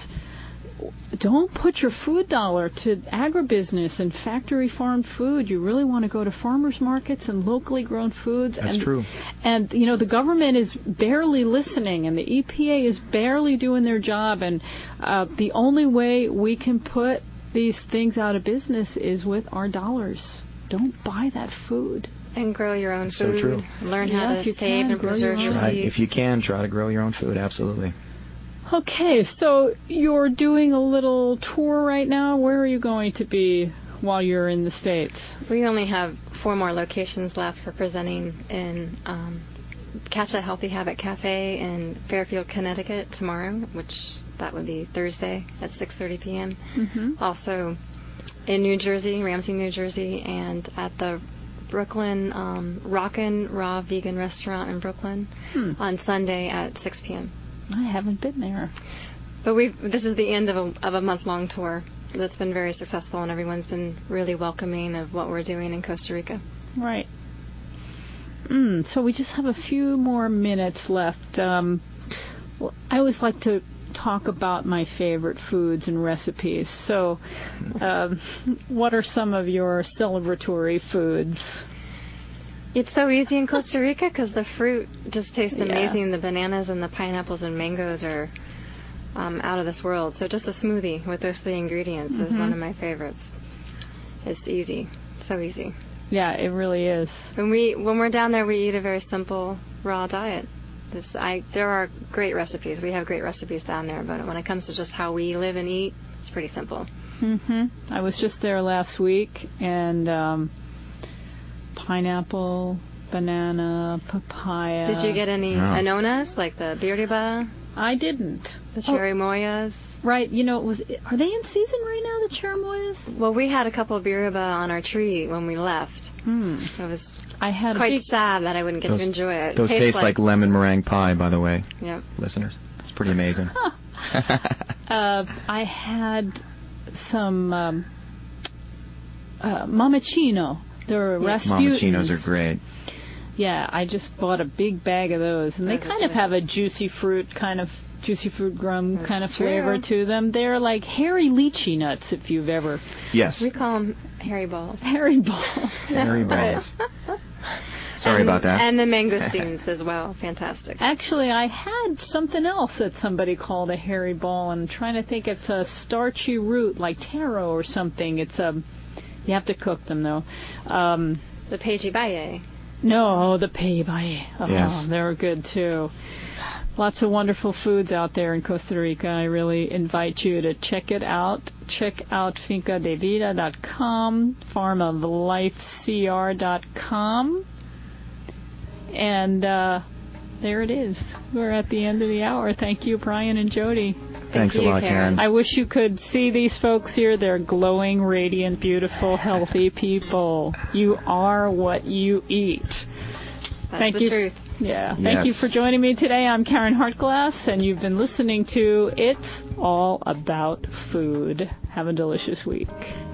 don't put your food dollar to agribusiness and factory farmed food. You really want to go to farmers markets and locally grown foods. That's and, true. And, you know, the government is barely listening, and the E P A is barely doing their job. And uh, the only way we can put these things out of business is with our dollars. Don't buy that food. And grow your own So food. true. Learn Yeah, how if to you save can, and grow preserve your your own. Try, seeds. if you can, try to grow your own food. Absolutely. Okay, so you're doing a little tour right now. Where are you going to be while you're in the States? We only have four more locations left for presenting in um, Catch a Healthy Habit Cafe in Fairfield, Connecticut tomorrow, which that would be Thursday at six thirty p.m. Mm-hmm. Also in New Jersey, Ramsey, New Jersey, and at the Brooklyn um, Rockin' Raw Vegan Restaurant in Brooklyn Hmm. on Sunday at six p.m. I haven't been there. But we this is the end of a, of a month-long tour that's been very successful, and everyone's been really welcoming of what we're doing in Costa Rica. Right. Mm, so we just have a few more minutes left. Um, well, I always like to talk about my favorite foods and recipes. So, um, what are some of your celebratory foods? It's so easy in Costa Rica because the fruit just tastes Yeah. amazing. The bananas and the pineapples and mangoes are um, out of this world. So just a smoothie with those three ingredients is Mhm. one of my favorites. It's easy. So easy. Yeah, it really is. When we when we're down there, we eat a very simple raw diet. This, I, there are great recipes. We have great recipes down there, but when it comes to just how we live and eat, it's pretty simple. Mhm. I was just there last week, and um, pineapple, banana, papaya. Did you get any No. anonas, like the biriba, I didn't. the cherimoyas? Right. You know, it was. Are they in season right now? The cherimoyas? Well, we had a couple of biriba on our tree when we left. Hmm. It was I had quite a big, sad that I wouldn't get Those- to enjoy it. Those It taste tastes like lemon meringue pie, by the way, Yeah. listeners. It's pretty amazing. uh, I had some um, uh, Mamachino. They're Yes. Rasputins. Mamachinos are great. Yeah, I just bought a big bag of those, and they Those are kind of have a juicy fruit kind of juicy fruit gum That's kind of true. flavor to them. They're like hairy lychee nuts, if you've ever Yes. We call them hairy balls. hairy ball. Hairy balls. Sorry and, about that. And the mangosteens as well. Fantastic. Actually, I had something else that somebody called a hairy ball, and I'm trying to think. It's a starchy root like taro or something. It's a you have to cook them though. Um, The pejibaye. No, the peibai. Oh, Yes. they're good too. Lots of wonderful foods out there in Costa Rica. I really invite you to check it out. Check out finca de vida dot com, farm of life c r dot com. And uh, there it is. We're at the end of the hour. Thank you, Brian and Jody. Thanks you, a lot, Karen. Karen. I wish you could see these folks here. They're glowing, radiant, beautiful, healthy people. You are what you eat. That's Thank the you. truth. Yeah. Thank you Yes. for joining me today. I'm Karen Hartglass, and you've been listening to It's All About Food. Have a delicious week.